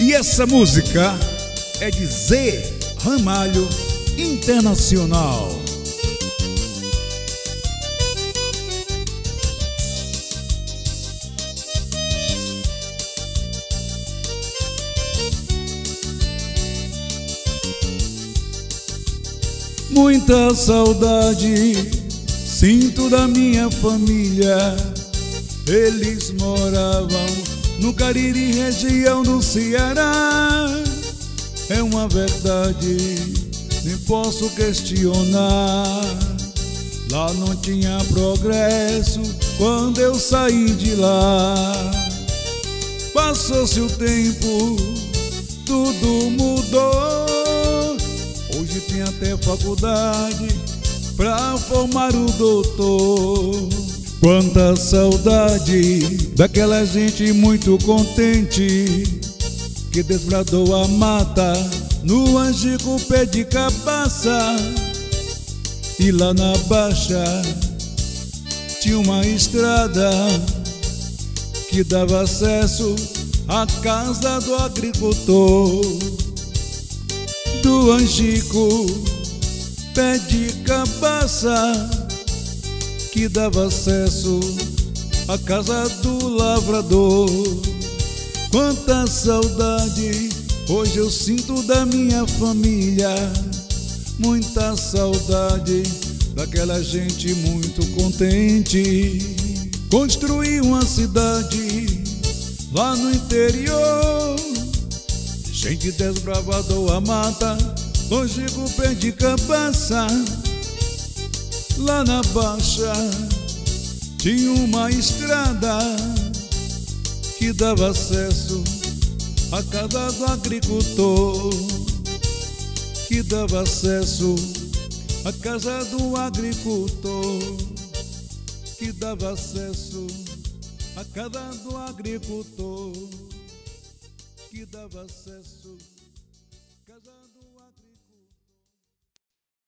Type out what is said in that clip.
E essa música é de Zé Ramalho Internacional. Muita saudade sinto da minha família. Eles moravam no Cariri, região do Ceará. É uma verdade, nem posso questionar. Lá não tinha progresso quando eu saí de lá. Passou-se o tempo, tudo mudou. Hoje tem até faculdade pra formar o doutor. Quanta saudade daquela gente muito contente que desbradou a mata no Angico, pé de cabaça. E lá na Baixa tinha uma estrada que dava acesso à casa do agricultor. Do Angico, pé de cabaça, que dava acesso à casa do lavrador. Quanta saudade hoje eu sinto da minha família. Muita saudade daquela gente muito contente. Construí uma cidade lá no interior. Gente desbravador a mata, longe do pé de cabaça. Lá na Baixa tinha uma estrada que dava acesso à casa do agricultor. Que dava acesso à casa do agricultor. Que dava acesso à casa do agricultor. Que dava acesso